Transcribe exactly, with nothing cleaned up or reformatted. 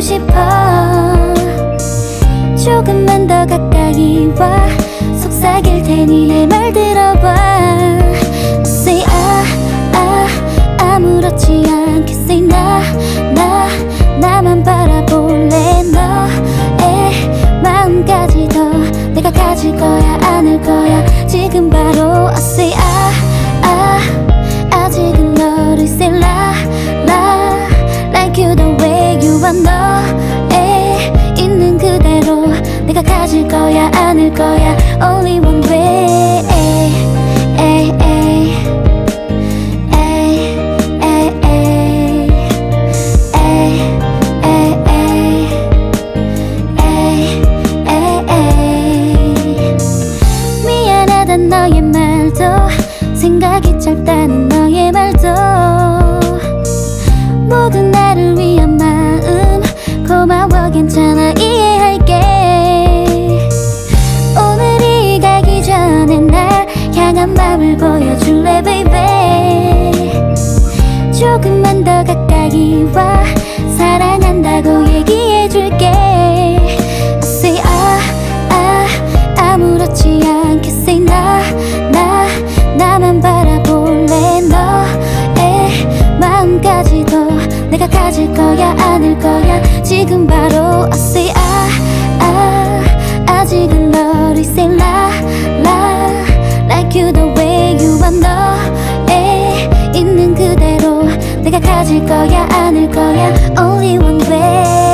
싶어. 조금만 더 가까이 와 속삭일 테니 내 말 들어봐. Say 아, 아, 아무렇지 않게 say 나, 나, 나만 바라볼래. 너의 마음까지도 내가 가질 거야 안을 거야 지금 바로. I say 아, 아, 아직은 너를 say la, la, like you the way you are. 너에 있는 그대로 내가 가질 거야 안을 거야 only one way. 에이, 에이, 에이, 에이, 에이, 에이, 에이, 에이, 에이. 미안하단 너의 말도 생각이 짧다는 너의 말도 모든 나를 위한 마음 고마워 괜찮아 이해할게. 오늘이 가기 전에 날 향한 맘을 보여줄래 baby. 조금만 더 가까이 와 사랑한다고 얘기해줄게. I say 아, 아, 아무렇지 않게 say 나, 나, 나만 바라볼래. 너의 마음까지도 내가 가질 거야 안을 거야 지금 바로. I say 아, 아, 아직은 너를 say la, la, like you the way you are. 너에 있는 그대로 내가 가질 거야 안을 거야 only one way.